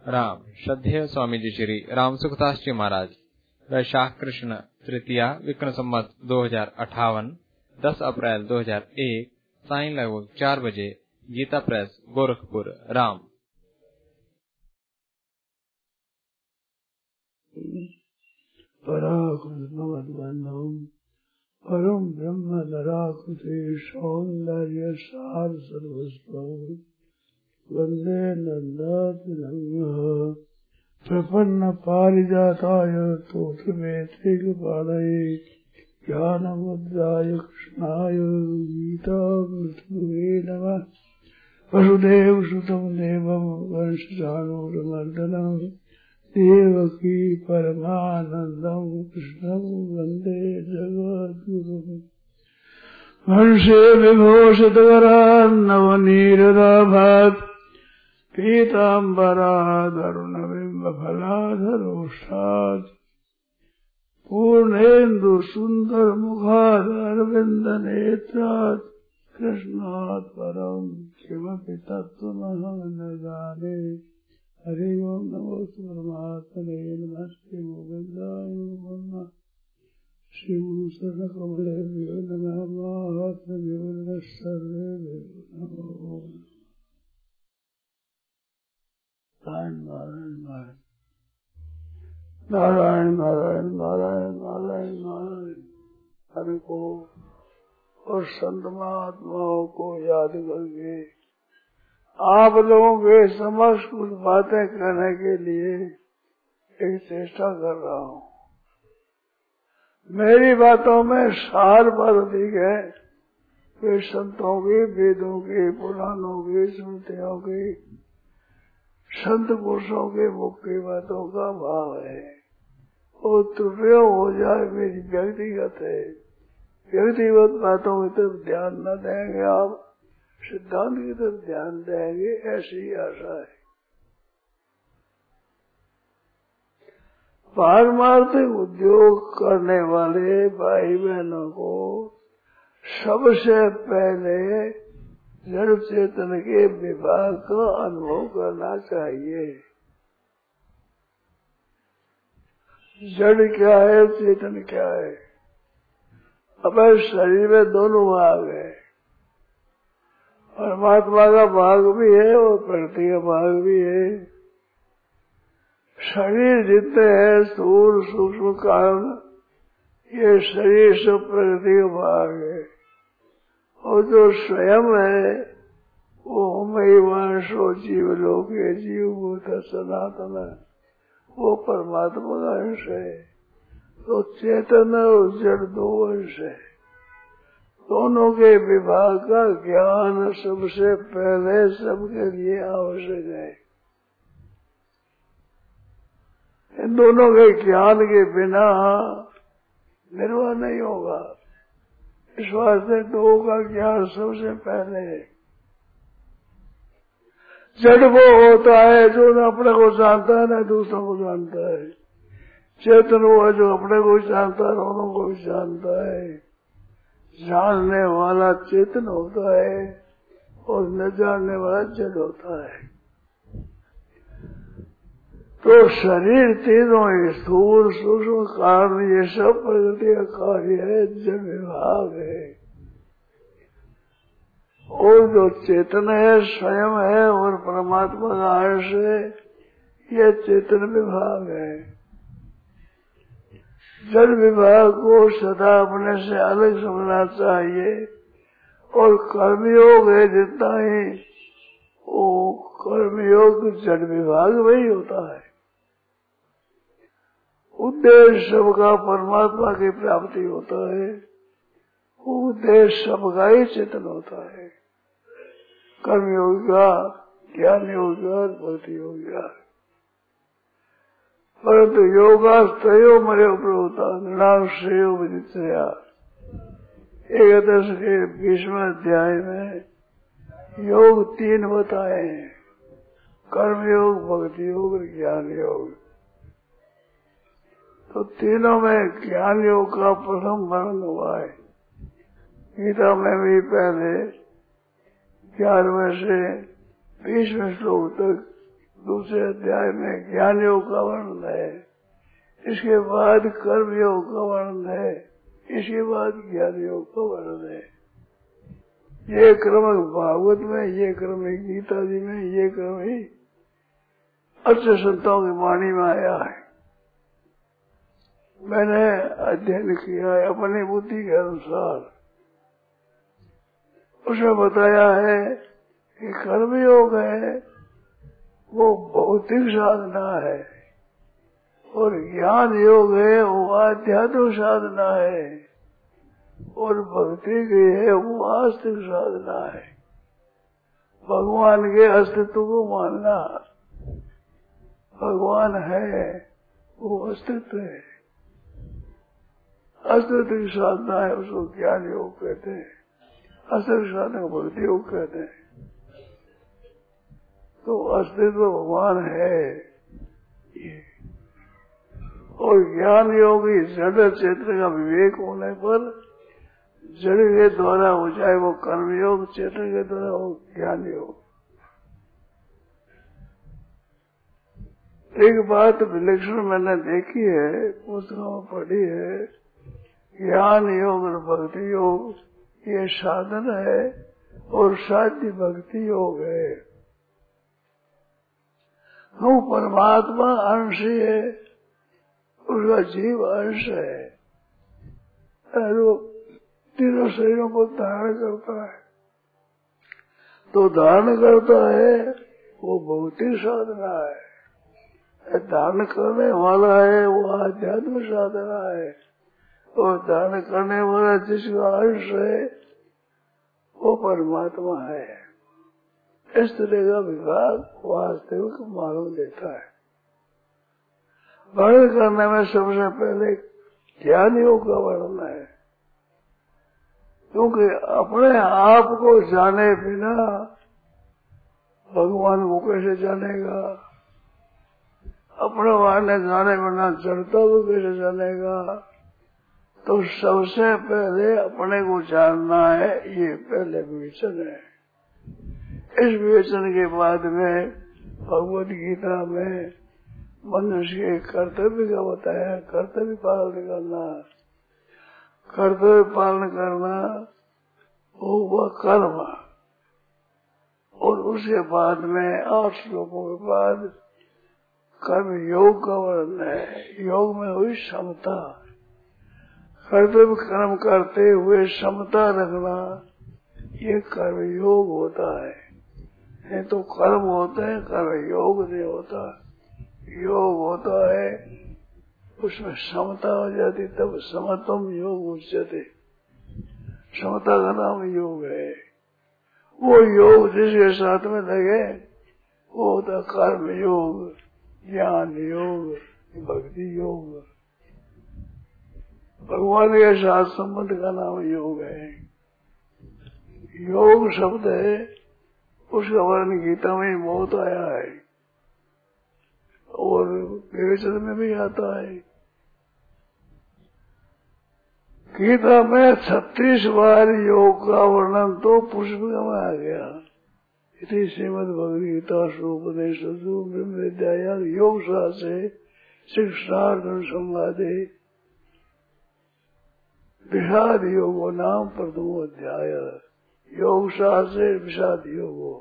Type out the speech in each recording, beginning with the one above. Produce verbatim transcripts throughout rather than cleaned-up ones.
राम। श्रद्धेय स्वामी जी श्री राम सुखदास जी महाराज। वैशाख कृष्ण तृतीया विक्रम संवत दो हजार अठावन दस अप्रैल दो हजार एक सायं लगभग चार बजे गीता प्रेस गोरखपुर। राम। पराकृतमद्वन्नम परम ब्रह्म नराकृते सौंदर्य सार सर्वस्व वंदे नंदातिनंदः प्रपन्न पारिजाताय तोत्रवेत्रैकपाणये ज्ञानमुद्राय कृष्णाय गीतामृतये नमः। वसुदेवसुतं देवं वंशचाणूरमर्दनं देवकी परमानन्दं कृष्णं वन्दे जगद्गुरुम्। हंसे विभूषितकरान्नवनीरदाभात् पीताम्बरादरुणबिम्बफलाधरोष्ठात् पूर्णेन्दु सुन्दरमुखादरविन्दनेत्रात् कृष्णात् परं किमपि तत्त्वमहं न जाने। हरि ओं नमो परमात्मने नमस्ते गोविन्दाय नमः। श्रीमुसलकमलेभ्यो नमः महात्मभ्यो नमः सर्वेभ्यो नमो। नारायण नारायण नारायण नारायण नारायण नारायण हरि को और संत महात्माओं को याद करके आप लोगों के समक्ष कुछ बातें करने के लिए एक चेष्टा कर रहा हूँ। मेरी बातों में सार पर अधिक है वे संतों की, वेदों की, पुराणों की, स्मृतियों की, संत पुरुषों के मुख की बातों का भाव है। वो त्रुटियों हो जाए मेरी व्यक्तिगत है। व्यक्तिगत बातों की तरफ ध्यान न देंगे, आप सिद्धांत की तरफ ध्यान देंगे, ऐसी आशा है। पारमार्थिक उद्योग करने वाले भाई बहनों को सबसे पहले जड़ चेतन के विभाग का अनुभव करना चाहिए। जड़ क्या है, चेतन क्या है? अब शरीर में दोनों भाग है, परमात्मा का भाग भी है और प्रकृति का भाग भी है। शरीर जितने हैं स्थूल सूक्ष्म कारण, ये शरीर सब प्रकृति का भाग है। और जो स्वयं है वो मई वंशो जीव लोक है, जीव भूत सनातन है, वो परमात्मा का अंश है। तो चेतन और जड़ दो अंश है। दोनों के विभाग का ज्ञान सबसे पहले सबके लिए आवश्यक है। इन दोनों के ज्ञान के बिना निर्वाह नहीं होगा। इस वास्ते दो का ज्ञान सबसे पहले है। जड़ वो होता है जो न अपने को जानता है न दूसरों को जानता है। चेतन वो है जो अपने को जानता है, औरों को भी जानता है। जानने वाला चेतन होता है और न जानने वाला जड़ होता है। तो शरीर तीनों स्थूल सूक्ष्म कारण ये सब प्रकृति का कार्य है, जड़ विभाग है। और जो चेतन है स्वयं है और परमात्मा का अंश है, ये चेतन विभाग है। जड़ विभाग को सदा अपने से अलग समझना चाहिए। और कर्मयोग है जितना ही वो कर्मयोग जड़ विभाग वही होता है। उद्देश्य सबका परमात्मा की प्राप्ति होता है, उद्देश्य सबका ही चेतन होता है। कर्मयोग का, ज्ञान योग का, भक्ति योग का। परंतु योगास्तयो मरे उपरोता नृणाम श्रेयो विदित्या। एकादश के बीसवें अध्याय में योग तीन बताए हैं, कर्मयोग, भक्ति योग और ज्ञान योग। तो तीनों में ज्ञान योग का प्रथम वर्णन हुआ है। गीता में भी पहले ग्यारहवें से बीसवें श्लोक तक दूसरे अध्याय में ज्ञान योग का वर्णन है, इसके बाद कर्म योग का वर्णन है, इसके बाद ज्ञान योग का वर्णन है। ये क्रम भागवत में, ये क्रम गीता जी में, ये क्रम ही अच्छे संतों की वाणी में आया है। मैंने अध्ययन किया है अपनी बुद्धि के अनुसार। उसमें बताया है कि कर्म योग है वो भौतिक साधना है और ज्ञान योग है वो आध्यात्मिक साधना है और भक्ति की है वो आस्तिक साधना है। भगवान के अस्तित्व को मानना, भगवान है वो अस्तित्व है, अस्तित्व की साधना है, उसको ज्ञान योग कहते हैं। अस्तित्व साधना को भक्ति योग कहते हैं। तो अस्तित्व भगवान है ये। और ज्ञान योग जड़ क्षेत्र का विवेक होने पर जड़ के द्वारा हो जाए वो कर्म योग, क्षेत्र के द्वारा हो ज्ञान योग। एक बात विलक्षण मैंने देखी है, पुस्तकों में पढ़ी है, ज्ञान योग और भक्ति योग ये साधन है और साध्य भक्ति योग है। वो परमात्मा अंश है, उसका जीव अंश है, वो तीनों शरीरों को धारण करता है। तो धारण करता है वो भौतिक साधना है, धारण करने वाला है वो आध्यात्मिक साधना है, और धारण करने वाला जिसका अंश है वो परमात्मा है। इस तरह का विभाग वास्तविक मालूम देता है। वर्णन करने में सबसे पहले ज्ञान योग का वर्णन है, क्योंकि अपने आप को जाने बिना भगवान को कैसे जानेगा, अपने वाले जाने बिना जड़ता को कैसे जानेगा। तो सबसे पहले अपने को जानना है, ये पहले विवेचन है। इस विवेचन के बाद में भगवत गीता में मनुष्य के कर्तव्य का बताया, कर्तव्य पालन करना। कर्तव्य पालन करना वो हुआ कर्म, और उसके बाद में आठ श्लोकों के बाद कर्म योग का वर्णन है। योग में हुई समता, कर्तव्य कर्म करते हुए समता रखना, ये कर्म योग होता है। नहीं तो कर्म होते हैं, कर्म योग नहीं होता। योग होता है उसमें समता हो जाती, तब समतम योग उच्यते। समता का नाम योग है। वो योग जिसके साथ में लगे वो होता कर्म योग, ज्ञान योग, भक्ति योग। भगवान के साथ संबंध का नाम योग है। योग शब्द है, उसका वर्णन गीता में बहुत आया है और विवेचन में भी आता है। गीता में छत्तीस बार योग का वर्णन तो पुष्प में आ गया। इति श्रीमद् भगवद गीता उपदेश ब्रह्म विद्या योग शास्त्रे शिक्षार्थ संवादे विषाद योगो नाम प्रथमो अध्याय। योग शास्त्र विषाद योगो,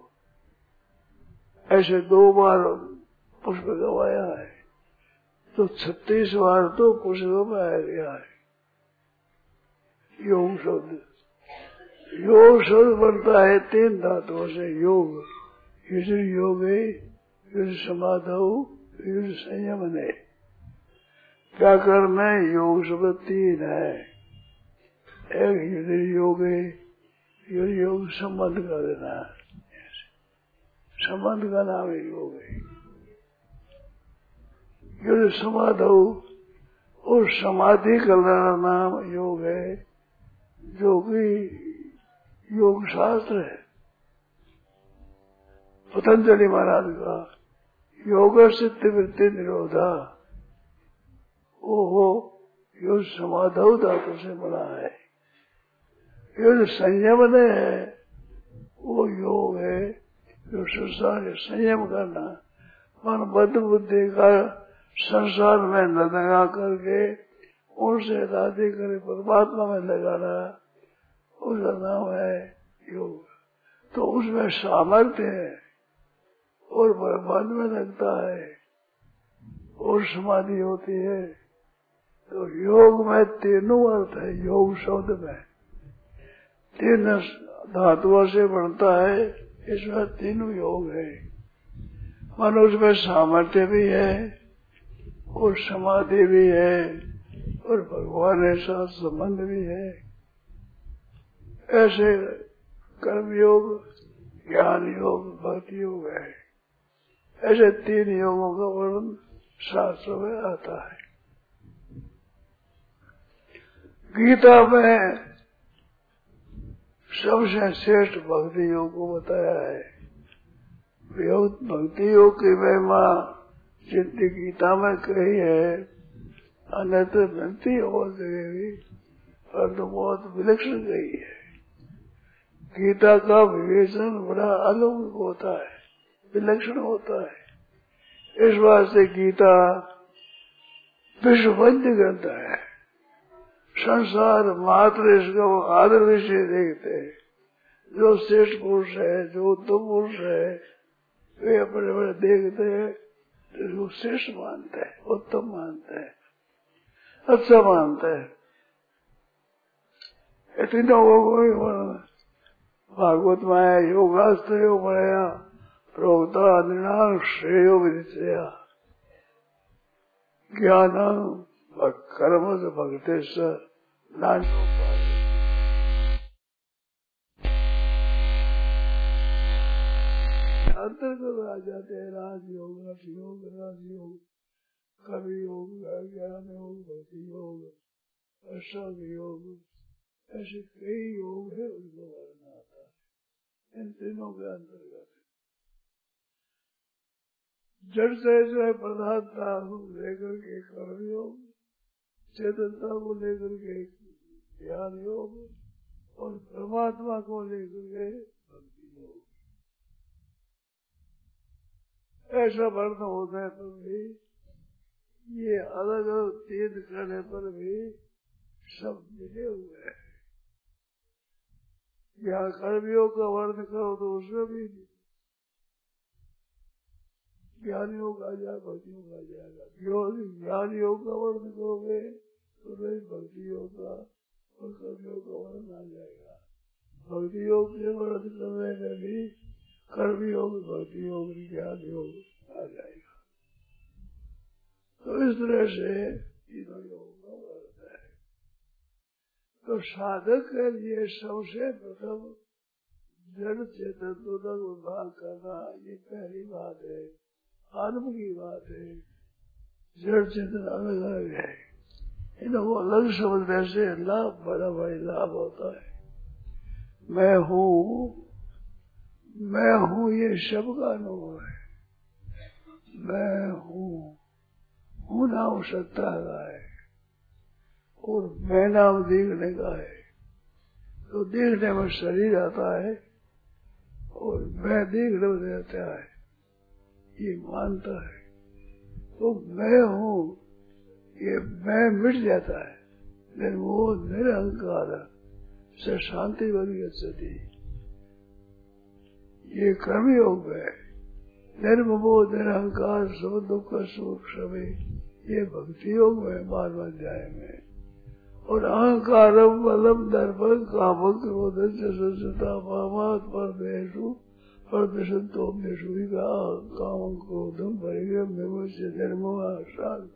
ऐसे दो बार पुष्प गवाया है, तो छत्तीस बार तो पुष्प में आ गया है योग शब्द। योग शब्द बनता है तीन धातुओं से। योग युज योग, युज समाधौ, युज संयम ने। व्याकरण में योग शब्द तीन है। एक युज योग है, युज योग संबंध कर देना, संबंध का नाम योग है। युज समाधौ और समाधि करने का नाम योग है, जो कि योग शास्त्र है। पतंजलि महाराज का योग सिद्ध वृत्ति निरोधा, वो हो योग समाधौ धातु से बना है। योग संयम ने है, वो योग है जो संसार संयम करना, मन बद बुद्धि का संसार में लगा करके उनसे राधे करे परमात्मा में लगाना, उसका नाम है योग। तो उसमें सामर्थ्य है और मन में लगता है और समाधि होती है। तो योग में तीनों अर्थ है। योग शब्द में तीन धातुओं से बनता है, इसमें तीनों योग है। मनुष्य में सामर्थ्य भी है और समाधि भी है और भगवान के साथ संबंध भी है। ऐसे कर्म योग, ज्ञान योग, भक्ति योग है। ऐसे तीन योगों का वर्णन शास्त्र में आता है। गीता में सबसे श्रेष्ठ भक्ति योग को बताया है। भक्ति योग की महिमा जितनी गीता में कही है, अन्यत्र मिलती हो सकेगी, पर तो बहुत विलक्षण कही है। गीता का विवेचन बड़ा अलौकिक होता है, विलक्षण होता है। इस वास्ते गीता विश्ववंद्य ग्रंथ है। संसार मात्र इसका वो आदर विषय देखते हैं। जो श्रेष्ठ पुरुष है, जो उत्तम पुरुष है, वे अपने बड़े देखते हैं, तो श्रेष्ठ मानते हैं, उत्तम मानते हैं, अच्छा मानते हैं। इतने लोगों को भागवत में आया, योगास्त्र योग बनाया, प्रोक्ता निर्णाम श्रेयो विदितया ज्ञानम कर्म से भक्ति से अंतर्गत आ जाते हैं। राजयोग, रसयोग, राजयोग, कर्म योग, ज्ञान योग, भक्ति योग, असंग योग, ऐसे कई योग है, उनको वर्णन आता है इन तीनों के अंतर्गत। जड़ से जो है प्रधानता लेकर के कर्म योग, चेतनता को लेकर के ज्ञान योग और परमात्मा को लेकर के भक्ति योग, ऐसा वर्णन होने पर भी ये अलग अलग तीन करने पर भी सब मिले हुए हैं। यहाँ कर्मयोग का वर्णन करो तो उसमें भी ज्ञान योग आ जाए, भक्ति योग आ जाएगा। ज्ञान योग का वर्णन करोगे तो नहीं भक्ति योग का और कर्मयोग का वर्णन आ जाएगा। भक्ति योग के वर्णन करने में भी कर्म योग, भक्ति योग, ज्ञान योग आ जाएगा। तो इस तरह से तीनों योग का वर्णन है। तो साधक के लिए सबसे प्रथम जड़ चेतन तक उद्धार करना, ये पहली बात है, आत्म की बात है। जड़ चेतन अलग अलग है, इनको अलग समझने से लाभ, बड़ा भाई लाभ होता है। मैं हूँ, मैं हूँ, ये सबका अनुभव है। मैं हूँ, हूँ नाम सत्ता का है और मैं नाम देखने का है। तो देखने में शरीर आता है और मैं देखने में रहता है, ये मानता है। तो मैं हूँ, ये मैं मिट जाता है, लेकिन वो निरहंकार से शांति बनी स्थिति, ये कर्म योग है। निर्ममोह निरहंकार सब दुख सुख सभी, ये भक्ति योग है बारहवें अध्याय में। और अहंकारम बलम दर्पण कामक क्रोध सता मामात परदेशु परदेशो मेषु काम क्रोधम परिगम से निर्मम शांत।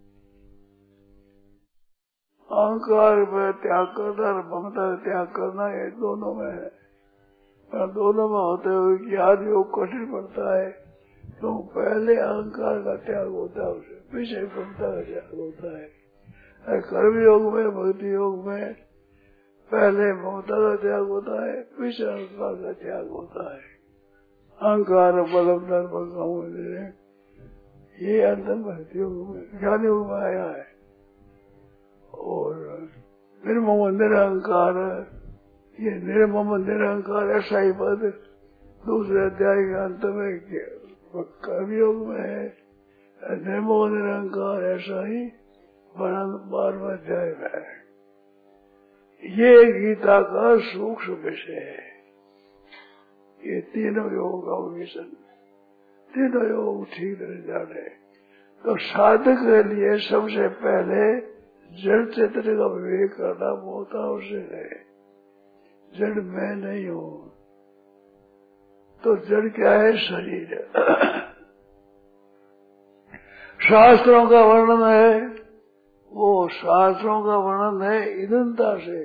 अहंकार में त्याग करना और ममता त्याग करना, ये दोनों में है। पर दोनों में होते हुए ज्ञान योग कठिन पड़ता है। तो पहले अहंकार का त्याग होता है, उसे पीछे ममता का त्याग होता है। कर्म योग में, भक्ति योग में पहले ममता का त्याग होता है, पीछे अहंकार का त्याग होता है। अहंकार बलम दर्पण, ये अंतर भक्ति योग में, ज्ञान योग में आया है। और निर्मम निरहंकार, ये निर्मम निरहंकार ऐसा ही पद दूसरे अध्याय के अंत में कर्मयोग में निर्मो निरंकार ऐसा ही वर्णन बारहवें अध्याय में है। ये गीता का सूक्ष्म विषय है। ये तीनों योग का विषय, तीनों योग ठीक तरह जाने तो साधक के लिए सबसे पहले जड़ चेतन का विवेक करना बहुत आवश्यक है। जड़ मैं नहीं हूँ, तो जड़ क्या है? शरीर। शास्त्रों का वर्णन है, वो शास्त्रों का वर्णन है ईदनता से।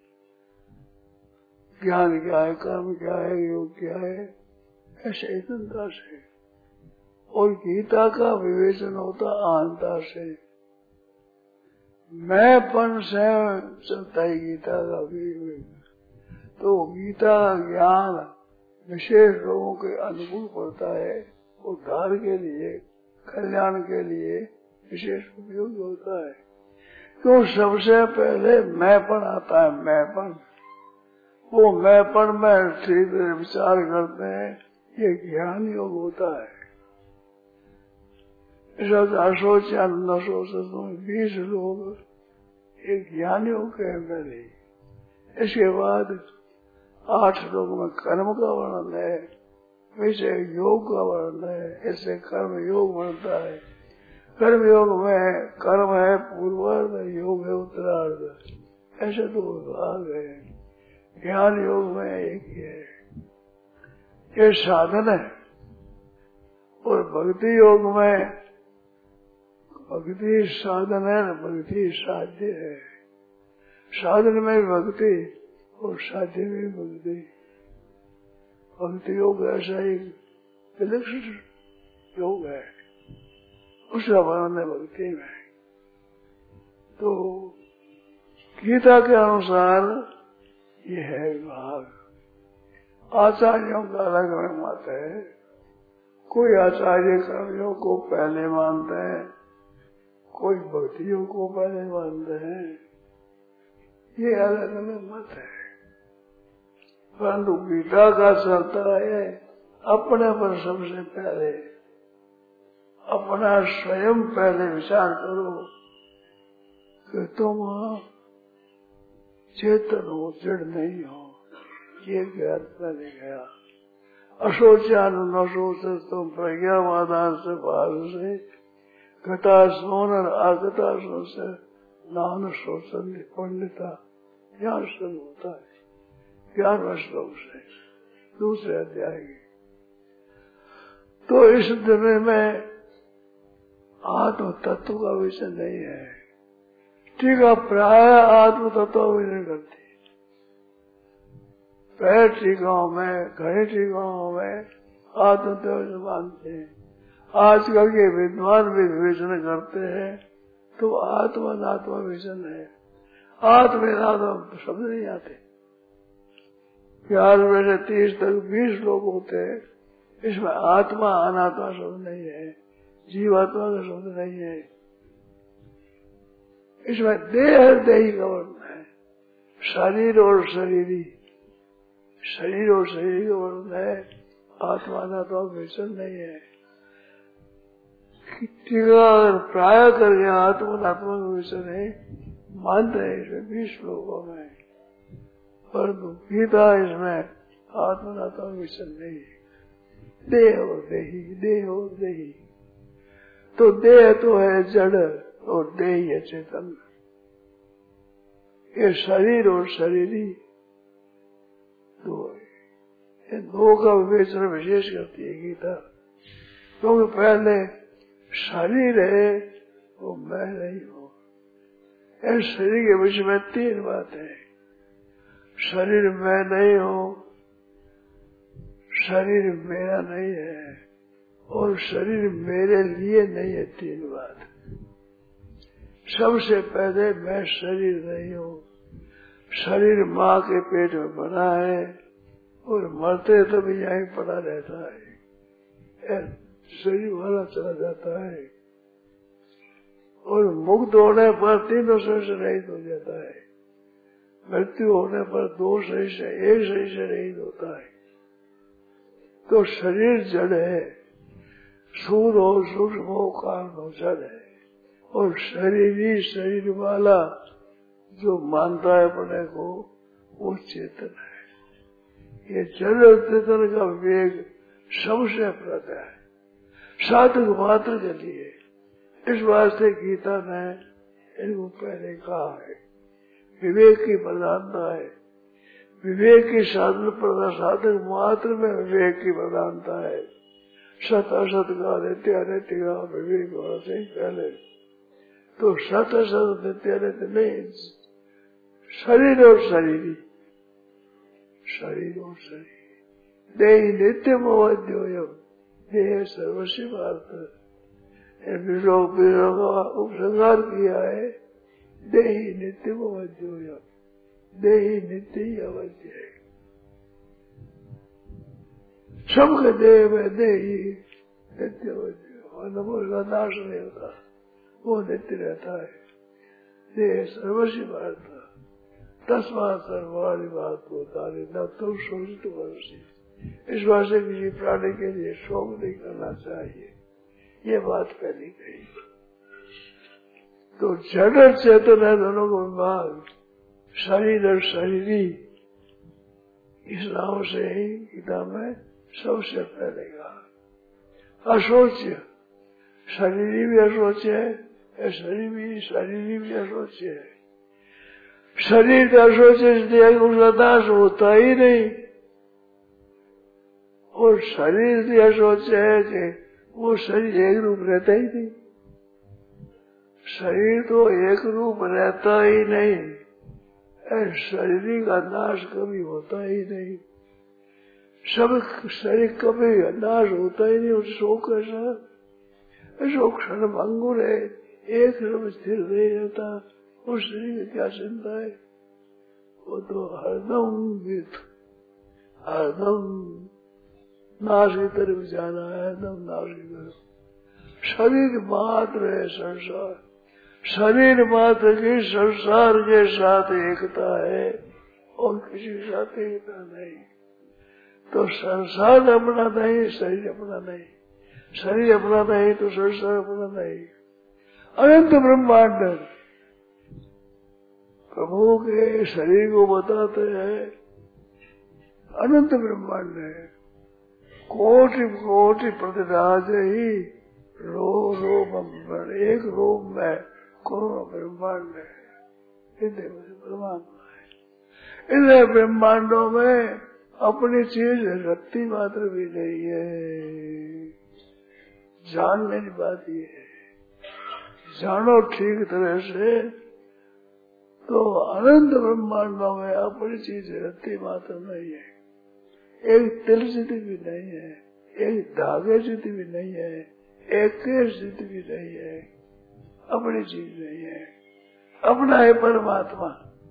ज्ञान क्या है, कर्म क्या है, योग क्या है, ऐसे ईदनता से। और गीता का विवेचन होता आनता से। मैंपन से चलता है गीता का विवेचन। तो गीता का ज्ञान विशेष लोगों के अनुकूल पड़ता है, उद्धार के लिए, कल्याण के लिए विशेष उपयोगी होता है। क्यों? सबसे पहले मैंपन आता है। मैंपन, वो मैंपन में ठीक विचार करते हैं, ये ज्ञान योग होता है। ऐसा चार नौ सौ बीस लोग एक ज्ञान योग के पहले। इसके बाद आठ लोगों में कर्म का वर्णन है, वैसे योग का वर्णन है। ऐसे कर्म योग बनता है। कर्म योग में कर्म है पूर्वार्ध, योग है उत्तरार्ध। ऐसे दो भाग है। ज्ञान योग में एक ही है। ये साधन है। और भक्ति योग में भक्ति साधन है, भक्ति साध्य है। साधन में भक्ति और साध्य में भक्ति। भक्ति योग ऐसा ही विलक्षण योग है, उसका वर्णन है भक्ति में। तो गीता के अनुसार ये है विभाग। आचार्यों का अलग अलग मत है। कोई आचार्य कर्मयोग को पहले मानते हैं, कोई भक्तियों को पहले मानते हैं। ये अलग अलग मत है। परंतु गीता का चलता है अपने पर सबसे पहले। अपना स्वयं पहले विचार करो कि तुम चेतन हो, जड़ नहीं हो। ये ज्ञान पहले गया। अशोचान अशोच तुम प्रज्ञावादान से बाहर से घटा सोन और आगता सोच से नान शोचन पंडिता ज्ञान शुरू होता है। ग्यारहवें श्लोक से दूसरे अध्याय की। तो इस दिन में आत्म तत्व का विषय नहीं है। टीका प्राय आत्म तत्व का विषय करती। पहले टीकाओं में, घने टीकाओं में आत्म तत्व मानते हैं। आजकल के विद्वान भी विवेचन करते हैं तो आत्मा अनात्मा विवेचन है। आत्म अनात्मा शब्द नहीं आते। ग्यारह में से तीस तक बीस लोग होते हैं, इसमें आत्मा अनात्मा शब्द नहीं है, जीवात्मा का शब्द नहीं है। इसमें देह देही का वर्णन है। शरीर और शरीरी, शरीर और शरीर का वर्णन है। आत्मा अनात्मा विवेचन नहीं है। अगर प्राय करके आत्मा अनात्मा का विवेचन है मानते हैं इसमें बीस लोगों में, परंतु गीता इसमें आत्मा अनात्मा का विवेचन नहीं है। देह और देही, देह और देही। तो देह तो है जड़ और देही है चेतन। ये शरीर और शरीरी दो है। ये दो का विवेचन विशेष करती है गीता। क्योंकि तो पहले शरीर है वो मैं नहीं हूँ। इस शरीर के विषय में तीन बातें हैं। शरीर मैं नहीं हूँ, शरीर मेरा नहीं है और शरीर मेरे लिए नहीं है। तीन बात। सबसे पहले मैं शरीर नहीं हूँ। शरीर माँ के पेट में बना है और मरते तभी यहीं पड़ा रहता है। शरीर वाला चला जाता है और मुक्त होने पर तीनों शरीर से रहित हो जाता है। मृत्यु होने पर दो शरीर से एक शरीर से रहित होता है। तो शरीर जड़ है। स्थूल हो सूक्ष्म हो कारण हो जड़ है, और शरीर ही शरीर वाला जो मानता है अपने को वो चेतन है। ये जड़ और चेतन का विवेक सबसे प्रद है साधक मात्र के लिए। इस वास्ते गीता ने इनको पहले कहा है विवेक की प्रधानता है, विवेक की साधन प्रधान साधक मात्र में विवेक की प्रधानता है। सत असत का नित्य अनित्य का विवेक होना चाहिए पहले, तो सत असत नित्य अनित्य नहीं, शरीर और शरीरी, शरीर और शरीर देहि नित्य मोहद्योयम देह सर्वस्व अर्थ विरोग विरोग का उपसंहार किया है। देहि नित्य मोहद्योयम, देहि नित्य ही अवध्य है, सबके देह में देही नित्य अवध्य और नमो का नाश नहीं होता, वो नित्य रहता है। देह सर्वस्व अर्थ तस्मात् सर्वाणि बात होता है न तो शोषित वर्षी। इस बात से किसी प्राणी के लिए शोक नहीं करना चाहिए, ये बात पहली कही। तो जड़ और चेतन है दोनों को विभाग, शरीर और शरीरी, इस नाम से ही गीता में सबसे पहले कहा। अशोच्य शरीरी भी अशोच्य है, शरीर भी शरीरी भी अशोच्य है। शरीर का अशोच्य इसलिए उसका नाश होता ही नहीं, और शरीर भी अशोच्य है कि वो शरीर एक रूप रहता ही नहीं, शरीर तो एक रूप रहता ही नहीं, शरीर का नाश कभी होता ही नहीं, सब शरीर कभी नाश होता ही नहीं। और शोक ऐसा शोक क्षण भंगुर है, एक क्षण स्थिर नहीं रहता, उस शरीर में क्या चिंता है, वो तो हरदम विथ हरदम नाश की तरफ जाना है, हरदम नाश की तरफ। शरीर मात्र है संसार, शरीर मात्र की संसार के साथ एकता है और किसी के साथ एकता नहीं। तो संसार अपना नहीं, शरीर अपना नहीं, शरीर अपना नहीं तो संसार अपना नहीं। अनंत ब्रह्मांड प्रभु के शरीर को बताते हैं, अनंत ब्रह्मांड है, कोटि कोटि प्रतिराज ही रो रो ब्रह्मांड, एक रूप में करोड़ों ब्रह्मांड है, इतने ब्रह्मांड है। इन ब्रह्मांडों में अपनी चीज रत्ती मात्र भी नहीं है। जानने की बात ये है, जानो ठीक तरह से तो अनंत ब्रह्मांडों में अपनी चीज रत्ती मात्र नहीं है, एक तिल स्थिति भी नहीं है, एक धागे स्थिति भी नहीं है, एक स्थिति भी नहीं है, अपनी चीज नहीं है, अपना है परमात्मा।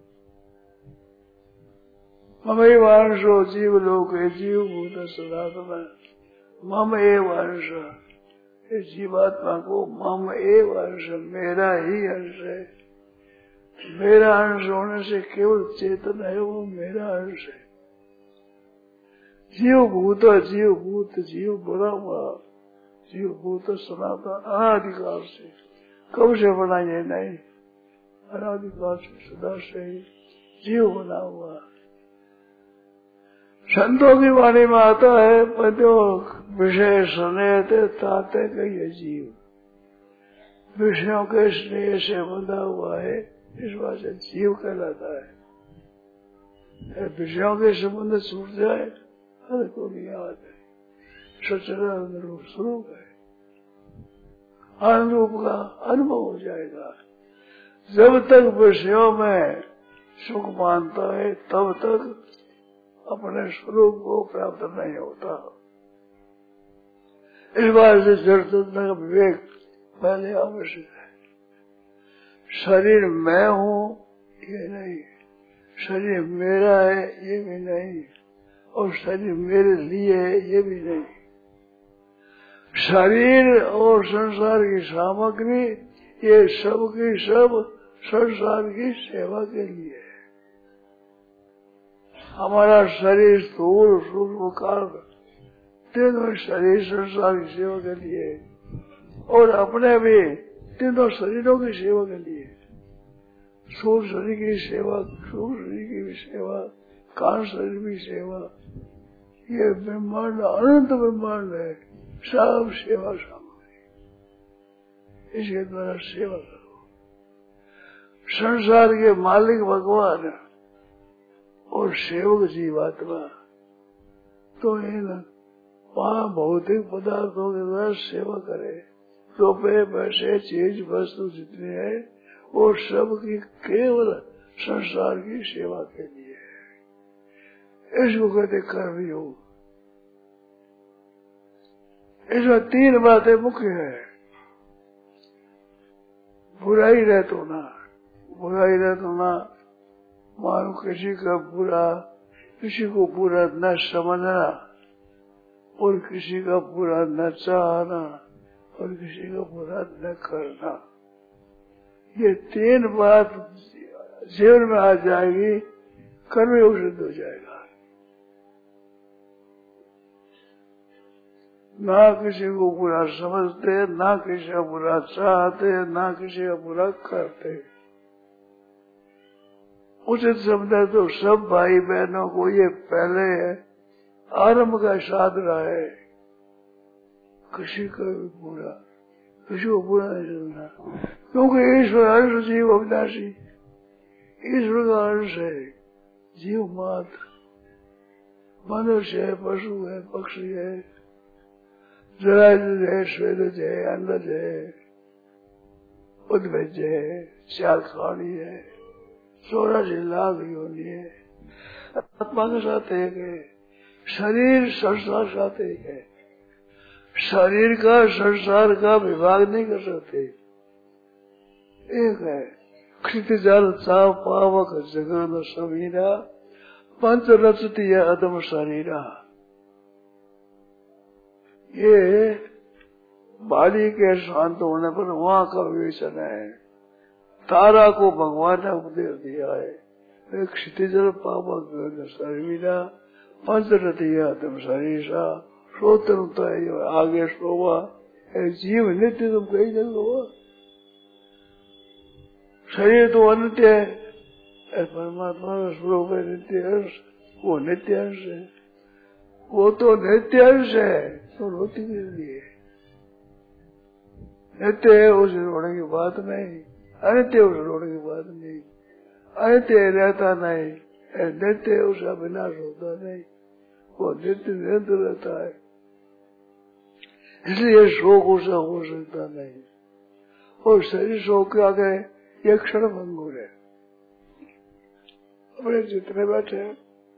मम एवांशो जीव लोके जीव भूत सनातन मम एवांश, इस जीवात्मा को मम एवांश मेरा ही अंश है, मेरा अंश होने से केवल चेतन है, वो मेरा अंश है। जीव भूत जीव भूत जीव बड़ा हुआ, जीव भूत सनातन अनाधिकार से, कब से बना ये नहीं, अनाधिकार से सदा से जीव बना हुआ। संतों की वाणी में आता है पदो विषय स्नेह ताते कहिए जीव, विषयों के स्नेह से बंधा हुआ है, इस बात से जीव कहलाता है। विषयों के संबंध छूट जाए हर को भी याद है, सच्चिदानंद रूप स्वरूप है, आनंद रूप का अनुभव हो जाएगा। जब तक विषयों में सुख मानता है तब तक अपने स्वरूप को प्राप्त नहीं होता। इस बात से जड़ चेतन का विवेक पहले आवश्यक है। शरीर मैं हूँ ये नहीं, शरीर मेरा है ये भी नहीं, और शरीर मेरे लिए है ये भी नहीं। शरीर और संसार की सामग्री ये सब की सब संसार की सेवा के लिए है। हमारा शरीर स्थूल सूक्ष्म कारण तीनों शरीर संसार की सेवा के लिए और अपने भी तीनों शरीरों की सेवा के लिए। सूर्य शरीर की सेवा, सूर्य शरीर की भी सेवा, कान शरीर की सेवा, ये ब्रह्मांड अनंत ब्रह्मांड है, सब सेवा सामग्री, इसके द्वारा सेवा करो। संसार के मालिक भगवान और सेवक जीवात्मा, तो इन पांच भौतिक पदार्थों के द्वारा सेवा करे। रुपए पैसे चीज वस्तु जितने हैं वो सब की केवल संसार की सेवा के लिए है। इसको कहते कर्मयोग। इसमें तीन बातें मुख्य है। बुराई रह तो ना, बुराई रह तो ना, मानो किसी का बुरा, किसी को बुरा न समझना और किसी का बुरा न चाहना और किसी का बुरा न करना। ये तीन बात जीवन में आ जाएगी, कर्मयोग सिद्ध हो जाएगा। ना किसी को बुरा समझते, ना किसी का बुरा चाहते, ना किसी का बुरा करते। उचित समझे तो सब भाई बहनों को ये पहले आरंभ का साधना है, किसी का भी बुरा, किसी को बुरा नहीं समझना, क्योंकि ईश्वर अंश जीव अविनाशी, ईश्वर का अंश है, जीव मात्र, मनुष्य है, पशु है, पक्षी है, जरायुज है, श्वेतज है, अंडज है, उद्भिज है, चार खानी है, चौरासी लाख योनि है। आत्मा के साथ एक है, शरीर संसार साथ एक है। शरीर का संसार का विभाग नहीं कर सकते, एक है। क्षितिजल चाव पावक जगन समीरा, पंच रचती अदम शरीरा। ये बाली के शांत होने पर वहां का विवेचन है। तारा को भगवान ने उपदेश दिया है, क्षितिजल पावक शरीरा, पंच रचती अदम शरीरा। श्रोत्र होता है आगे शोभा, जीव नित्य तुम कही जल हुआ, शरीर तो अनित्य है, परमात्मा का स्वरूप है नित्य अंश, वो नित्य अंश है, वो तो नित्य अंश है, तो रोटी के लिए नित्य है, उसे रोने की बात नहीं, अनित्य उसे रोने की बात नहीं, अनित्य रहता नहीं, नित्य उसका विनाश होता नहीं, वो नित्य निरंतर रहता है, इसलिए शोक उसे हो सकता नहीं। और शरीर शोक के आगे ये क्षण भंगुर है। अपने जितने बैठे हैं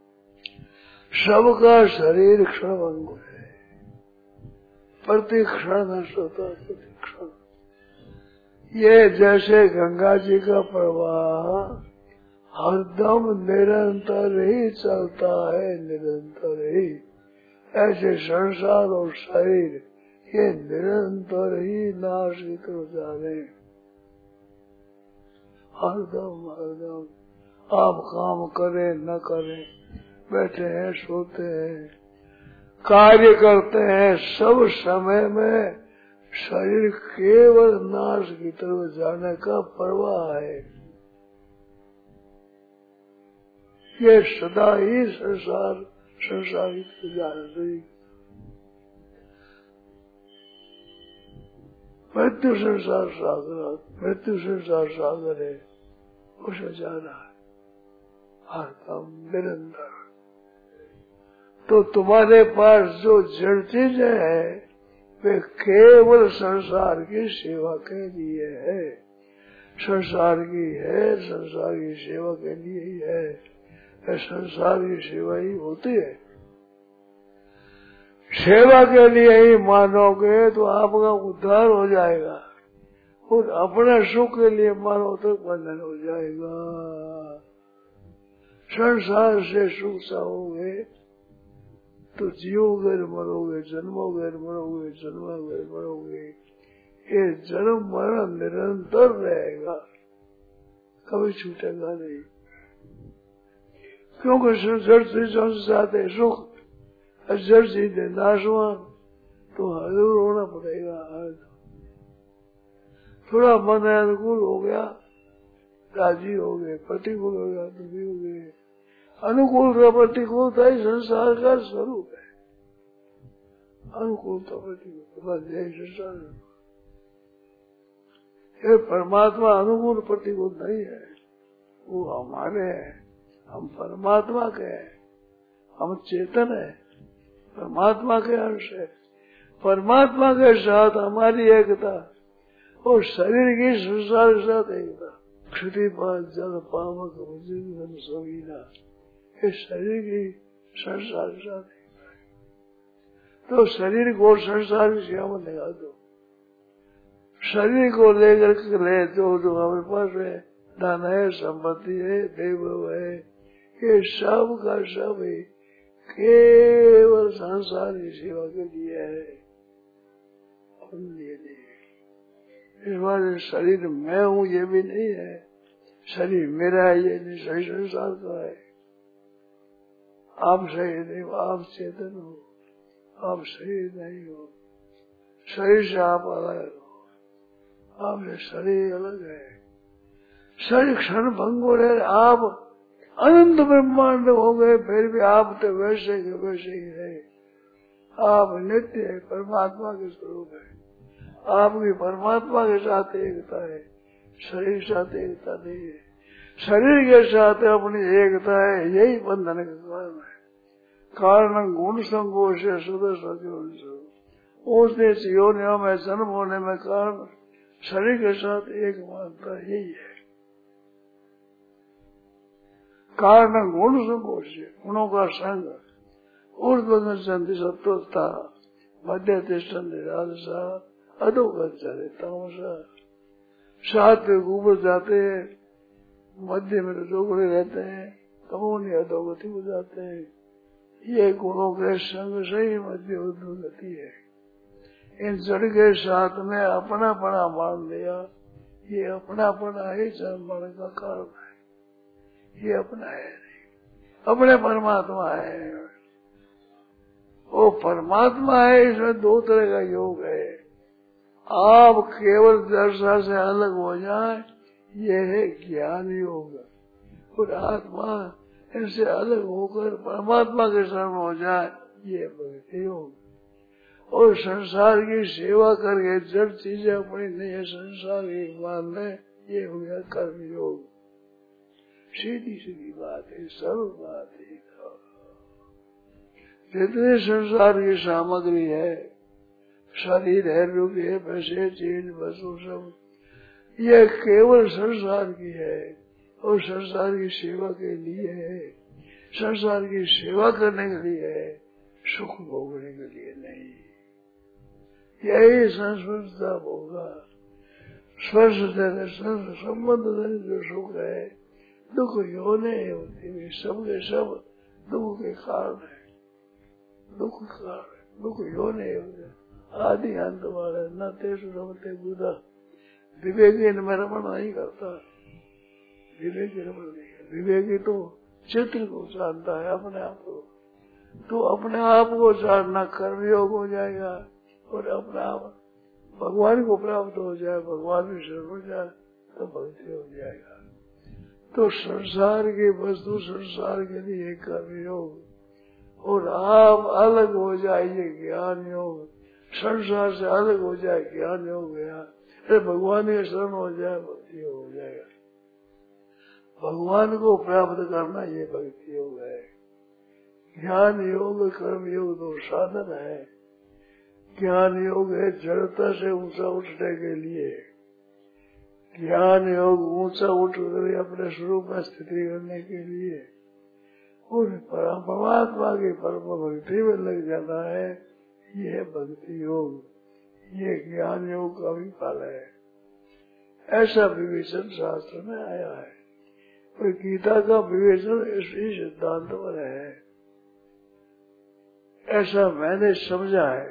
सबका शरीर क्षण भंगुर है, प्रति क्षण नष्ट होता है, प्रति क्षण। ये जैसे गंगा जी का प्रवाह हरदम निरंतर ही चलता है, निरंतर ही, ऐसे संसार और शरीर ये निरंतर ही नाश की तरफ जा रहे हैं। हरदम हरदम आप काम करें न करें, बैठे हैं, सोते हैं, कार्य करते हैं, सब समय में शरीर केवल नाश की तरफ जाने का प्रवाह है। ये सदा ही संसार संसार की तरफ जा रही। मृत्यु संसार सागर, मृत्यु संसार सागर है, उसमें जाना है हरदम निरंतर। तो तुम्हारे पास जो जड़ चीजें है वे केवल संसार की सेवा के लिए है, संसार की है, संसार की सेवा के लिए ही है, संसार की सेवा ही होती है। सेवा के लिए ही मानोगे तो आपका उद्धार हो जाएगा, और अपने सुख के लिए मानो तो बंधन हो जाएगा। संसार से सुख चाहोगे तो जियोगे मरोगे, जन्मोगे मरोगे, जन्मोगे मरोगे, ये जन्म मरण निरंतर रहेगा, कभी छूटेगा नहीं। क्योंकि जड़ से चाहते सुख, अजर सीधे नाशवान, तो हजूर होना पड़ेगा। थोड़ा मन अनुकूल हो गया, राजी हो गए, प्रतिकूल हो गया, दुखी हो गए। अनुकूलता प्रतिकूलता ही संसार का स्वरूप है। अनुकूलता प्रतिकूलता बस यही संसार है। ये परमात्मा अनुकूल प्रतिकूल नहीं है, वो हमारे हैं, हम परमात्मा के हैं, हम चेतन है, परमात्मा के अंश है। परमात्मा के साथ हमारी एकता और शरीर की संसार के साथ एकता। क्षति पात जल पावक मुझे सोईना, ये शरीर की संसार के साथ एकता है। तो शरीर को संसार की सेवा में लगा दो। शरीर को लेकर के ले जो जो हमारे पास है, धन है, संपत्ति है, देव है, ये सब का सब है केवल संसार की सेवा के लिए है, अपने लिए नहीं। इस बार शरीर मैं हूँ ये भी नहीं है, शरीर मेरा है ये नहीं, सही संसार का है। आप सही नहीं, आप चेतन हो, आप सही नहीं हो, शरीर से आप अलग हो, आपसे शरीर अलग है। शरीर क्षण भंग हो रहे, आप अनंत ब्रह्मांड हो गए, फिर भी आप तो वैसे के वैसे ही रहे। आप नित्य है, परमात्मा के स्वरूप है, आपकी परमात्मा के साथ एकता है, शरीर के साथ एकता नहीं है। शरीर के साथ अपनी एकता है, यही बंधन का कारण है। कारण गुण संकोच से सदस्य उसने योनियों में जन्म होने में कारण शरीर के साथ एक मानता यही है। कारण गुण संकोच से, गुणों का संग, ऊर्ध्व संधि सत्वता, मध्य तिष्ठन्ति राजसा, अधोगच्छति तमसा। सात ऊपर जाते हैं, मध्य में रजोगुणी रहते हैं, तमोनी अधोगति हो जाते हैं। ये गुणों के संग से ही मध्य उद्धति है। इन जड़ के साथ में अपनापना मान लिया, ये अपनापना ही जन्म का कारण है, ये अपना है नहीं, अपने परमात्मा है। वो परमात्मा है, इसमें दो तरह का योग है। आप केवल दर्शन से अलग हो जाए, ये है ज्ञान योग, और आत्मा इनसे अलग होकर परमात्मा के शरण हो जाए, ये भक्ति योग। और संसार की सेवा करके जड़ चीजें अपनी नहीं है, संसार की मान ले, ये हो गया कर्म योग। सीधी सीधी बात है, सरल बात है। जितने संसार की सामग्री है, शरीर है, रुपये पैसे चीज वस्तु सब, ये केवल संसार की है और संसार की सेवा के लिए है, संसार की सेवा करने के लिए है, सुख भोगने के लिए नहीं। यही संस्पर्शता होगा। स्पर्श से संबंध जो सुख है, दुख योने होती है, सब के सब दुख के कारण है, दुख कारण दुख योने होते, आदि अंत वाले न तेज रमते बुधा। विवेकी में रमण नहीं करता, विवेकी रमण नहीं करता। विवेकी तो चित्र को जानता है, अपने आप को। तो अपने आप को जानना कर्मयोग हो जाएगा, और अपना आप भगवान को प्राप्त हो जाए, भगवान में शरण हो जाए, तो भक्ति हो जाएगा। तो संसार की वस्तु संसार के लिए कर्मयोग, और आप अलग हो जाइए ज्ञान योग। संसार से अलग हो जाए ज्ञान योग गया, अरे भगवान के शरण हो जाए, भक्ति हो जाएगा। भगवान को प्राप्त करना ये भक्ति योग है। ज्ञान योग कर्म योग दो साधन है। ज्ञान योग है जड़ता से ऊंचा उठने के लिए, ज्ञान योग ऊंचा उठ कर अपने स्वरूप में स्थिति करने के लिए, और परमात्मा की परम भक्ति में लग जाना है, ये भक्ति योग, ये ज्ञान योग का भी फल है। ऐसा विवेचन शास्त्र में आया है, और गीता का विवेचन इसी सिद्धांत पर है, ऐसा मैंने समझा है,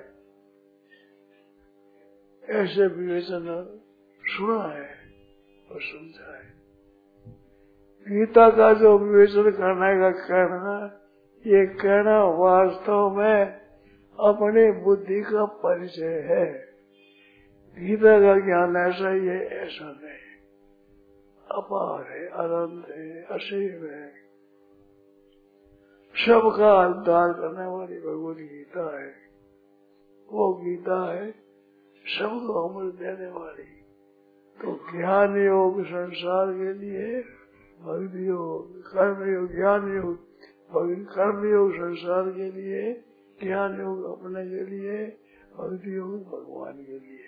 ऐसे विवेचन सुना है और समझा है। गीता का जो विवेचन करने का कहना, ये कहना वास्तव में अपनी बुद्धि का परिचय है। गीता का ज्ञान ऐसा ही है, ऐसा नहीं, अपार है, अनंत है, असीम है, सबका उद्धार करने वाली भगवत गीता है। वो गीता है सबको अमृत देने वाली। तो ज्ञान योग संसार के लिए, भक्ति योग, कर्म योग, ज्ञान योग, कर्म योग संसार के लिए, ज्ञान योग अपने के लिए, भक्ति योग भगवान के लिए।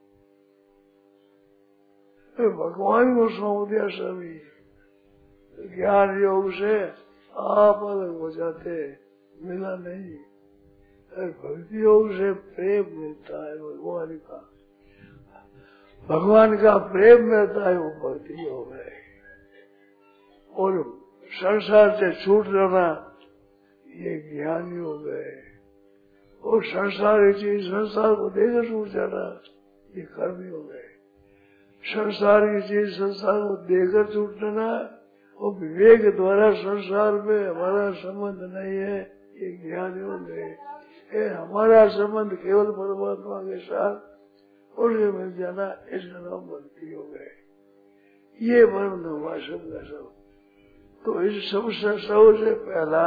तो भगवान को सौंप दिया सभी। ज्ञान योग से आप अलग हो जाते, मिला नहीं। भक्ति योग से प्रेम मिलता है भगवान का, भगवान का प्रेम मिलता है, वो भक्ति योग है। और संसार से छूट जाना ये ज्ञान योग है। और संसार की चीज संसार को देकर छूट जाना ये कर्म योग है। संसार की चीज संसार को देकर छूट जाना और विवेक द्वारा संसार में हमारा संबंध नहीं है, ये ज्ञान योग है। ये हमारा संबंध केवल परमात्मा के साथ और ये मिल जाना, इसका नाम भक्ति योग है। ये परम हुआ सब का सब। तो इस सबसे सबसे पहला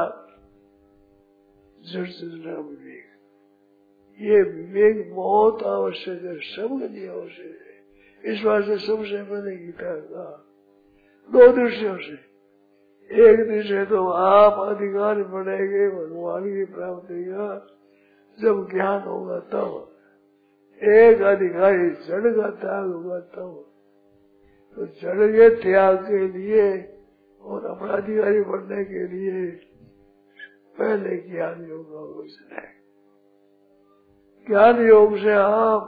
जड़ चेतना विवेक, ये विवेक बहुत आवश्यक है, सबके लिए आवश्यक है। इस बात से सबसे पहले गीता का दो दृष्टियों से, एक दृष्टि तो आप अधिकार बढ़ेंगे भगवान की प्राप्ति का जब ज्ञान होगा तब, एक अधिकारी जड़ का त्याग होगा तब। तो जड़ के त्याग के लिए और अपराधिकारी बनने के लिए पहले ज्ञान योग का आवश्यक है। ज्ञान योग से आप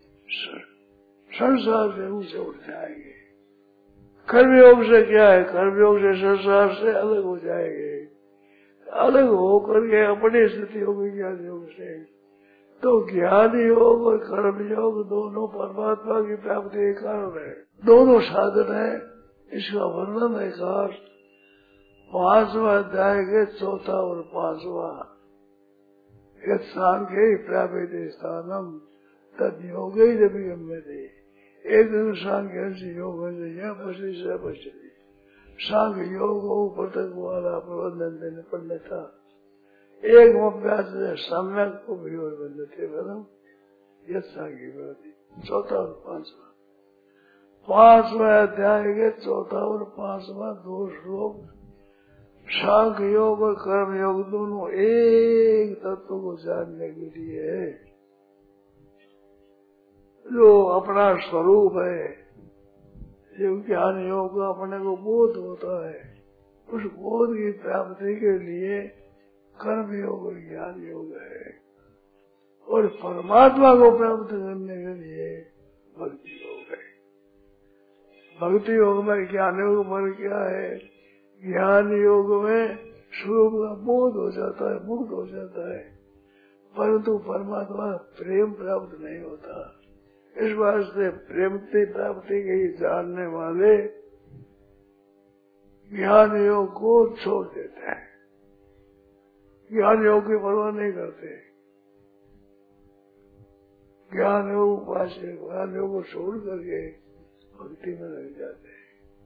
संसार से ऊंचे उठ जाएंगे। कर्म योग से क्या है, कर्म योग से संसार से अलग हो जाएंगे। अलग होकर के अपनी स्थिति होगी ज्ञान योग से। तो ज्ञान योग और कर्म योग दोनों परमात्मा की प्राप्ति के कारण है, दोनों साधन है। इसका वर्णन है कार पांचवा अध्याय के चौथा और पांचवा, सांख्य प्राप्ति स्थानम तद योग थे। एक दिन सांख्य से योग पश्चिम से पश्चिम सांख्य योग पटक वाला प्रबंधन देने पड़ने था। एक अभ्यास से सम्यक को भी और बंधते बलम यह सांख्य चौथा और पांचवा। पांचवा अध्याय के चौथा और पांचवा दो श्लोक सांख्य योग और कर्म योग दोनों एक तत्व को जानने के लिए है, जो अपना स्वरूप है। जो ज्ञान योग का अपने को बोध होता है, उस बोध की प्राप्ति के लिए कर्म योग और ज्ञान योग है। और परमात्मा को प्राप्त करने के लिए भक्ति योग है। भक्ति योग में ज्ञान योग में क्या है, ज्ञान योग में स्वरूप का बोध हो जाता है, मुक्त हो जाता है, परंतु परमात्मा प्रेम प्राप्त नहीं होता। इस वास्ते प्रेम की प्राप्ति के जानने वाले ज्ञान योग को छोड़ देते हैं, ज्ञान योग की परवाह नहीं करते। ज्ञान योग उपास ज्ञान योग को छोड़ करके भक्ति में लग जाते हैं।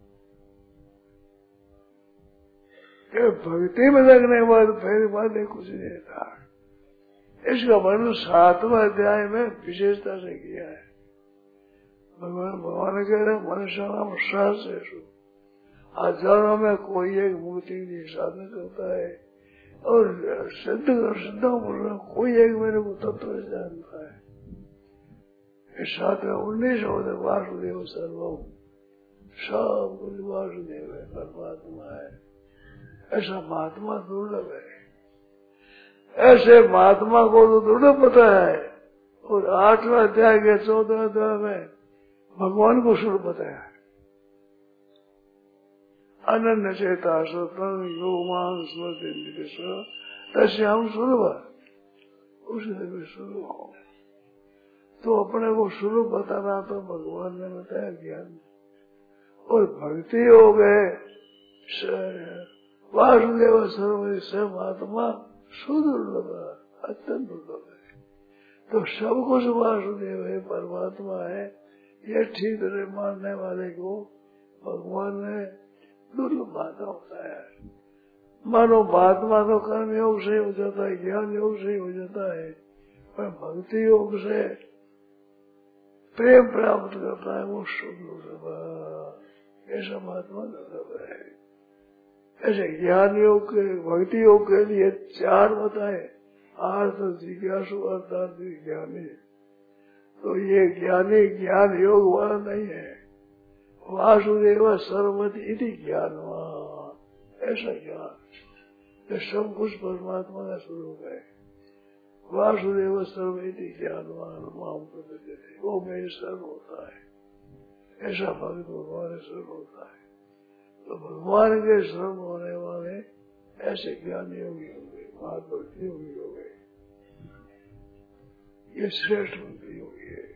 भक्ति में लगने के बाद फिर बातें कुछ नहीं था। इसका वर्णन सातवें अध्याय में विशेषता से किया है। भगवान भगवान कह रहे मनुष्य नाम सहस्रेषु, हजारों में कोई एक मूर्ति की साधना करता है और सिद्ध सिद्धों पर कोई एक मेरे को तत्व जानता है। इस साथ में उन्नीस होते वासुदेव सर्वम, सब कुछ वासुदेव है, परमात्मा है। ऐसा महात्मा दुर्लभ है। ऐसे महात्मा को तो दुर्लभ पता है। और आठवें अध्याय के चौदह अध्याय में भगवान को स्वरूप बताया है। अनन्य चेता स्वतंत्र योगमान स्मृति तस्याम स्वरूप, उसने स्वरूप हो। तो अपने को स्वरूप बताना तो भगवान ने बताया ज्ञान। और भक्ति हो गए वासुदेव सर्व सर्वात्मा सुदुर्लभ अत्यंत दुर्लभ है। तो सब कुछ वासुदेव है, परमात्मा है, ये ठीक तरह मानने वाले को भगवान ने दुर्लभ माना होता है। मानो बात मानो कर्म योग से हो जाता है, ज्ञान योग से हो जाता है, पर भक्ति योग से प्रेम प्राप्त करता है वो सुदुर्लभ, ऐसा महात्मा दुर्लभ है। ऐसे ज्ञान योग के भक्ति योग के लिए चार बताए, आर्थ जिज्ञासु अर्थात ज्ञानी। तो ये ज्ञानी ज्ञान योग वाला नहीं है, वासुदेव सर्वमति इति ज्ञानवान, ऐसा ज्ञान ये सब कुछ परमात्मा का स्वरूप है। वासुदेव सर्वमति ज्ञानवान माम प्रपद्यते, वो मेरे सर्व होता है, ऐसा भक्त भगवान सर्व होता है। तो भगवान के सर्व होने वाले ऐसे ज्ञानी योगी हो गए, महाभक्ति योगी हो गए, ये श्रेष्ठ भक्ति योगी है,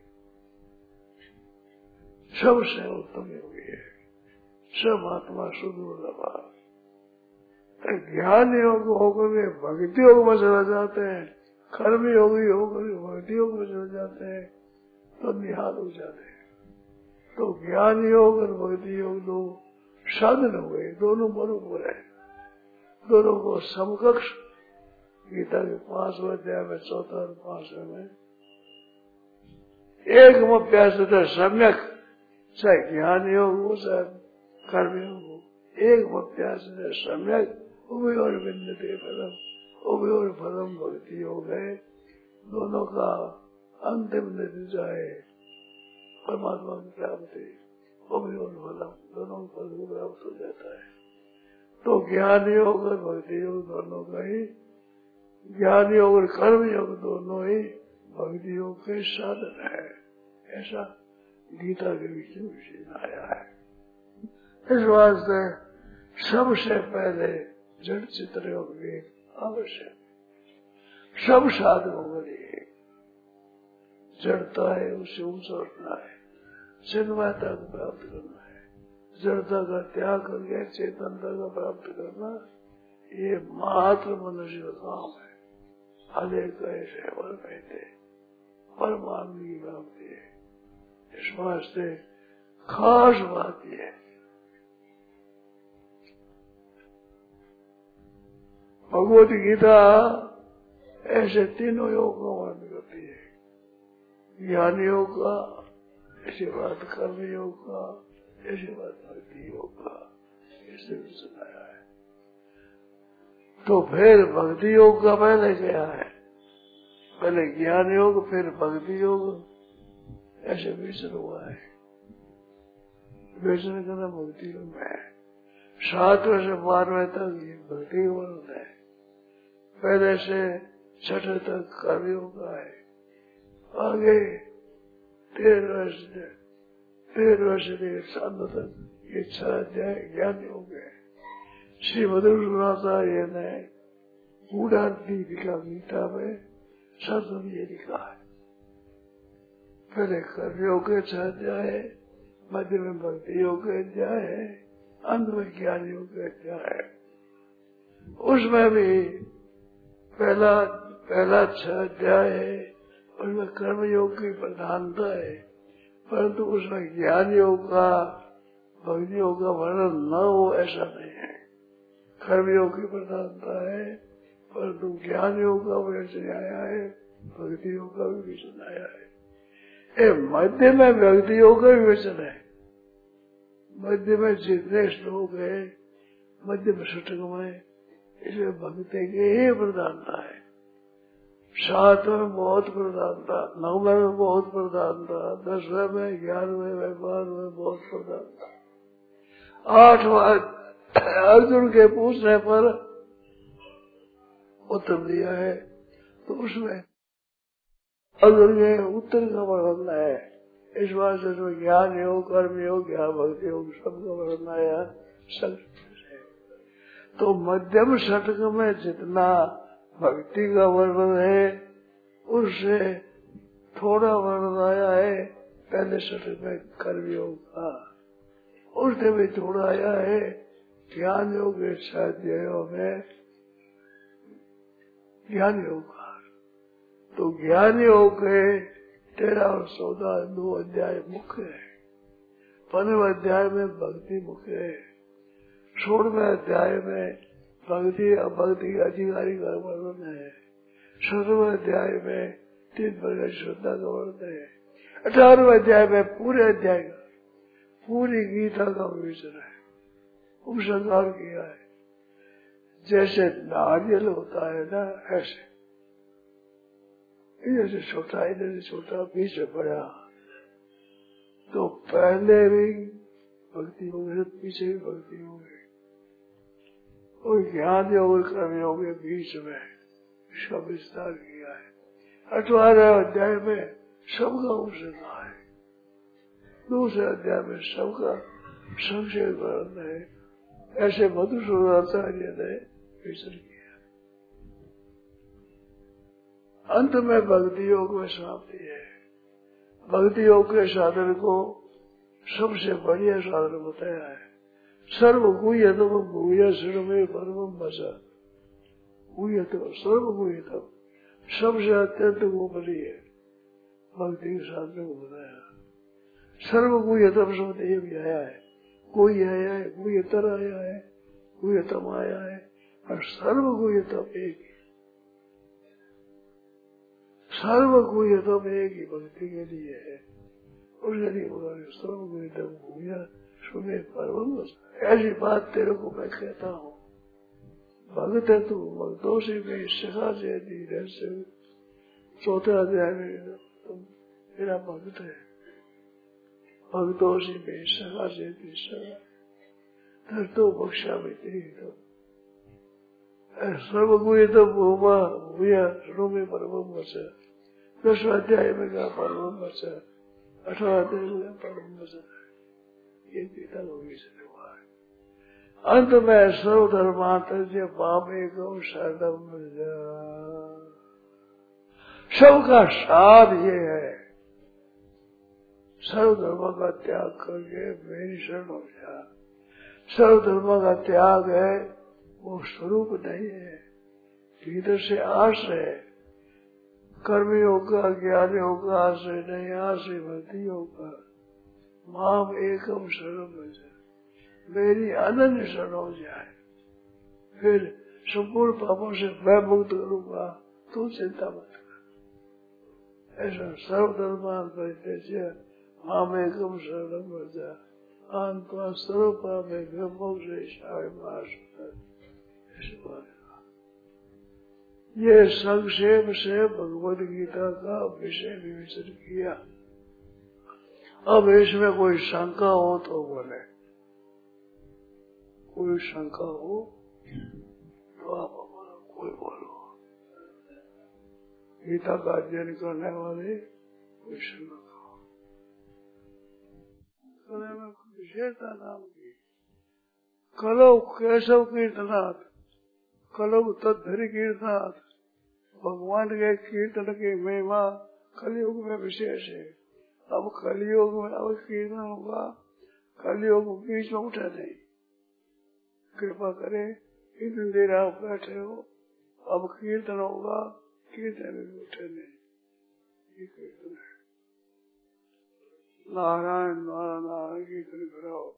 सबसे उत्तम योगी है, सब आत्मा सुदुर्लभ। ज्ञान योग होकर के भक्ति योग में चला जाते हैं, कर्म योगी होकर भक्ति योग में चले जाते हैं, तो निहाल हो जाते हैं। तो ज्ञान योग और भक्ति योग दो साधन हो गए, दोनों बराबर है, दोनों को समकक्ष। गीता के पांचवें अध्याय में चौथा और पांचवें में एक अभ्यास सम्यक, चाहे ज्ञान योग हो चाहे कर्म योग हो, एक अभ्यास सम्यक उभयोर विन्दते फलम, उभयोर फलम भक्ति योग है। दोनों का अंतिम नतीजा है परमात्मा की प्राप्ति, उभयोर फलम, दोनों फल को प्राप्त हो जाता है। तो ज्ञान योग और भक्ति योग दोनों का ही, ज्ञान योग और कर्म योग दोनों ही भक्ति योग के साधन है, ऐसा गीता के बीच में विषय आया है। इस वास्ते सबसे पहले जड़ चित्र योग विवेक आवश्यक, सब साधनों के लिए जड़ता है उसे ऊंचा उठना है, चिन्मयता को प्राप्त करना है, जड़ता का त्याग करके चेतनता का प्राप्त करना, ये मात्र मनुष्य का काम है। अनेक ऐसे वर कहते परमात्मा की प्राप्ति है। इस वास्ते खास बात यह है, भगवत गीता ऐसे तीनों योग का वर्णन करती है। ज्ञान योग का, ऐसी बात कर्म योग का, ऐसी बात भक्ति योग का, ऐसे भी सुनाया है। तो फिर भक्ति योग का पहले क्या है? पहले ज्ञान योग फिर भक्ति योग, ऐसे विचरण हुआ है। विचरण करना भक्ति योग में है। सातवें से बारहवें तक ये भक्ति योग है, पहले से छठे तक कर्म योग है, आगे तेरहवें से तेरहवें से सात तक ये छह अध्याय ज्ञान योग है। श्री मधुसूदनाचार्य ने गूढ़ार्थ लिखा गीता में, सब ये लिखा है। पहले कर्म योग के छह अध्याय है, मध्य में भक्ति योग के अध्याय है, अंत में ज्ञान योग के अध्याय है। उसमें भी पहला पहला छह अध्याय है, उसमें कर्म योग की प्रधानता है, परंतु उसमें ज्ञान योग का भक्ति योग का वर्णन न हो ऐसा नहीं है। कर्म योग की प्रधानता है, परंतु ज्ञान योग का विवरण आया है, भक्ति योग का भी विवरण आया है। ए मध्य में भक्ति योग का विवरण है। मध्य में जितने श्लोक है, मध्य में षटक में, इसमें भक्ति की ही प्रधानता है। सातवें में बहुत प्रधानता, नौवें में बहुत प्रधानता, दसवें में, ग्यारहवें में, बारहवें में बहुत प्रधानता। आठवां अर्जुन के पूछने पर उत्तर दिया है, तो उसमें अर्जुन के उत्तर का वर्णन है। इस बात से ज्ञान योग, कर्म योग, ज्ञान भक्ति योग सबका वर्णन आया है। तो मध्यम षटक में जितना भक्ति का वर्णन है, उससे थोड़ा वर्णन आया है पहले षटक में कर्म योग का, उससे भी थोड़ा आया है ज्ञान योग के छह अध्यायों में ज्ञान योग, तो ज्ञान योग के तेरह और चौदह दो अध्याय मुख्य है। पंद्रहवें अध्याय में भक्ति मुख्य है। सोलहवें अध्याय में भक्ति अभक्ति का अधिकारी का वर्णन है। सत्रहवें अध्याय में तीन प्रकार श्रद्धा का वर्णन है। अठारहवें अध्याय में पूरे अध्याय का पूरी गीता का विवरण है, उपसंहार किया है। जैसे नारियल होता है ना, ऐसे इधर से छोटा इधर से छोटा बीच में बड़ा, तो पहले भी भक्ति हो गई, पीछे भी भक्ति हो गई, और ज्ञान योग कर्म योग के बीच में इसका विस्तार किया है। अठारह अध्याय में सबका उपसंहार है, दूसरे अध्याय में सबका संक्षेप वर्णन है। ऐसे मधुसूदनाचार्य ने विचार किया। अंत में भक्ति योग में समाप्ति है। भक्ति योग के साधन को सबसे बढ़िया साधन बताया है। सर्व गुह्यतम गुह्य सर्वे परमं वच, गुह्यतम सर्व गुह्यतम सबसे अत्यंत गोपनीय है भक्ति के साधन को बताया। सर्व गुह्यतम शब्द ये भी आया है, गुह्य आया है, गुह्यतर आया है, गुह्यतम आया है, और सर्व गुह्यतम एक ही, सर्व गुह्यतम एक ही भक्ति के लिए है। और यदि सर्व गुह्यतम गुह्य सुने परम, ऐसी बात तेरे को मैं कहता हूँ। भगत है तू, भक्तों से भी सखा से धीरे से, चौथा अध्याय में तुम मेरा भक्त है। भक्तों से भी सखा से धीरे तो बख्शा भी तेरी तो सर्व गुह्यतम भूमा भूया सुनो परम वच, दसवें अध्याय में कहा परम वच, अठारह अध्याय में परम वच, ये गीता लोगी से हुआ है। अंत में सर्व धर्मांतर्य माम एकम शरणम व्रज, सबका सार ये है, सर्व धर्म का त्याग करके मेरी शरण हो जा। सर्व धर्म का त्याग है वो स्वरूप नहीं है, भीतर से आश है। कर्म योग का ज्ञान योग का आश्रय नहीं, आश्रय भक्ति योग का। माम एकम शरण व्रज, मेरी अनन्य शरण हो जाए, फिर संपूर्ण पापों से मैं मुक्त करूंगा, तू चिंता मत कर। ऐसा सर्वधर्मान परित्यज्य माम एकम शरण व्रज, आत्मा सर्वपाप में मोक्ष ये संक्षेप से भगवद गीता का विषय विवेचन किया। अब इसमें कोई शंका हो तो बोले, कोई शंका हो तो आप बोलो, कोई बोलो। गीता का अध्ययन करने वाले कोई शंका में विशेषता नाम की कलौ केशव कीर्तनाथ, कलौ तद्धरि कीर्तनाथ, भगवान के कीर्तन की महिमा कलयुग में विशेष है। अब कलयुग में अब कीर्तन होगा, कलयुग बीच में उठे नहीं, कृपा करे इतनी देर आप बैठे हो, अब कीर्तन होगा, कीर्तन में उठे नहीं, ये कीर्तन है। नारायण नारायण नारायण कीर्तन कराओ।